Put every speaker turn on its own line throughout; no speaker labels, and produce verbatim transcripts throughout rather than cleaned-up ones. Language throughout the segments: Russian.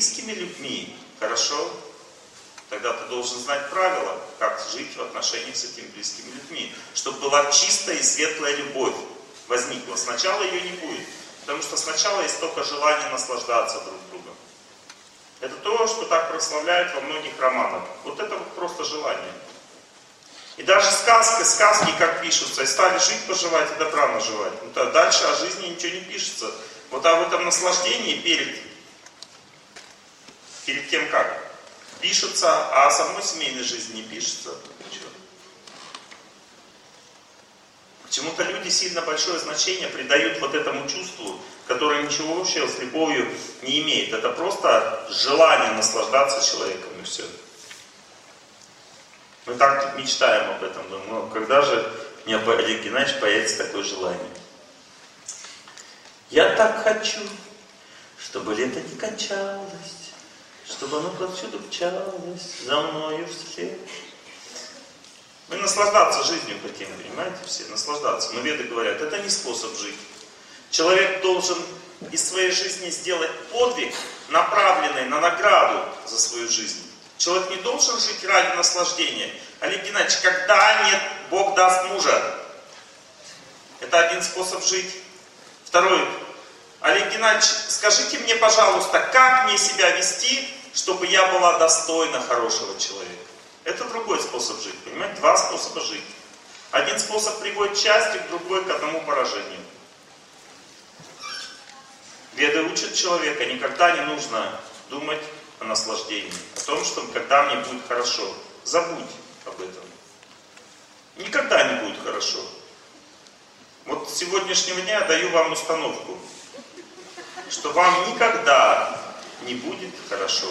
близкими людьми хорошо, тогда ты должен знать правила, как жить в отношениях с этими близкими людьми, чтобы была чистая и светлая любовь возникла. Сначала ее не будет, потому что сначала есть только желание наслаждаться друг другом. Это то, что так прославляют во многих романах. Вот это вот просто желание. И даже сказки, сказки как пишутся, и стали жить, поживать и добра наживать. Ну, то дальше о жизни ничего не пишется. Вот об этом наслаждении перед, перед тем как пишется, а о самой семейной жизни не пишется. Ничего. Почему-то люди сильно большое значение придают вот этому чувству, которое ничего общего с любовью не имеет. Это просто желание наслаждаться человеком, и все. Мы так мечтаем об этом, думаем, ну, когда же у меня, Олег Геннадьевич, появится такое желание? Я так хочу, чтобы лето не кончалось, чтобы оно повсюду мчалось за мною вслед. Мы наслаждаться жизнью хотим, понимаете, все, наслаждаться. Но веды говорят, это не способ жить. Человек должен из своей жизни сделать подвиг, направленный на награду за свою жизнь. Человек не должен жить ради наслаждения. Олег Геннадьевич, когда нет, Бог даст мужа. Это один способ жить. Второй. Олег Геннадьевич, скажите мне, пожалуйста, как мне себя вести, чтобы я была достойна хорошего человека? Это другой способ жить, понимаете? Два способа жить. Один способ приводит к счастью, другой к одному поражению. Веды учат человека, никогда не нужно думать о наслаждении, о том, что когда мне будет хорошо. Забудь об этом. Никогда не будет хорошо. Вот с сегодняшнего дня я даю вам установку, что вам никогда не будет хорошо.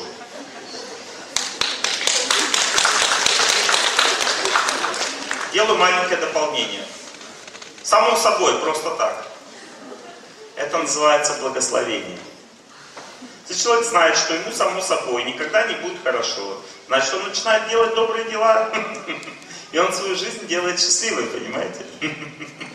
Делаю маленькое дополнение. Само собой, просто так. Это называется благословение. Если человек знает, что ему само собой никогда не будет хорошо, значит, он начинает делать добрые дела, и он свою жизнь делает счастливой, понимаете?